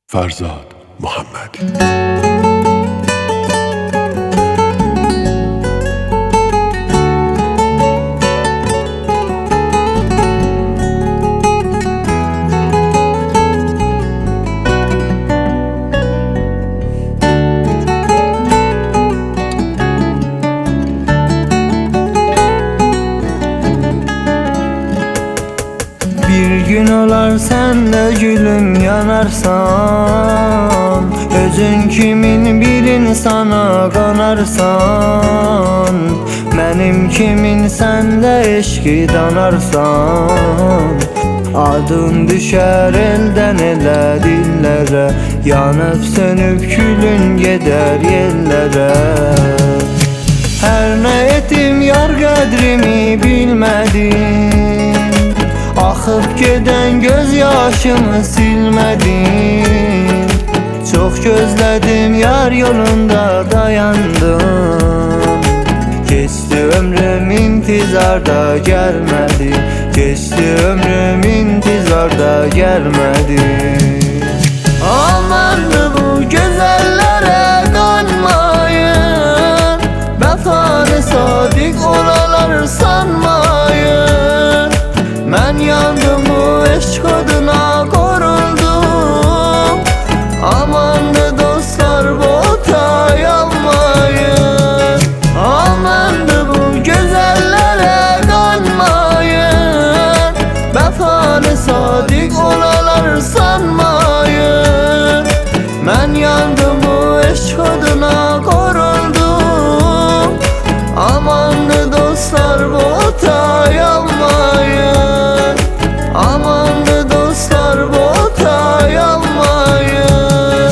Ferzad Muhammed. Bir gün olar sen de gülüm yanarsan, özün kimin bir insana kanarsan, benim kimin sen de eşki danarsan. Adın düşer elden ele dillere, yanıp sönüp külün gider yerlere. Her ne ettim yar kadrimi bilmedim, akıp giden gözyaşımı silmedim. Çok gözledim yar yolunda dayandım. Geçti ömrüm intizarda gelmedi, geçti ömrüm intizarda gelmedi. Amandı bu güzellere kanmayın, vefalı sadık olalar sanmayın. Ben yandım bu eşk adına koruldum. Amandı dostlar bota yanmayın, amandı bu güzellere kanmayın, vefalı sadık olalar sanmayın. Ben yandım bu eşk adına koruldum. Amandı dostlar bota yanmayın, amandı dostlar bota yanmayın.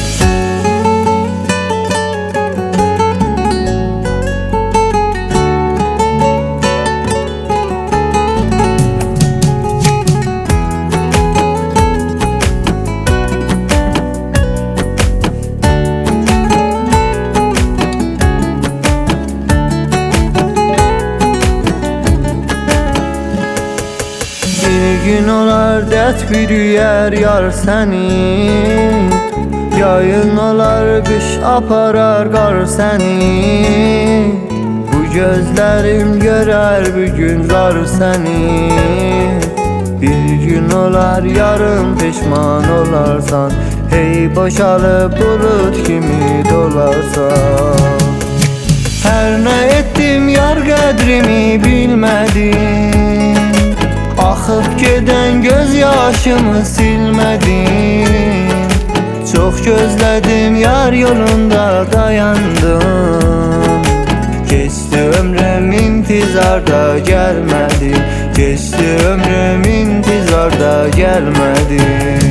Bir gün olar dert bürüyer yar seni, yayın olar kış aparar kar seni. Bu gözlerim görer bugün zar seni. Bir gün olar yarın pişman olarsan, hey boşalıp bulut kimi dolarsan. Her ne ettim yar kadrimi bilmedim, akıp giden gözyaşımı silmedim. Çok gözledim yar yolunda dayandım. Geçti ömrüm intizarda gelmedi, geçti ömrüm intizarda gelmedi.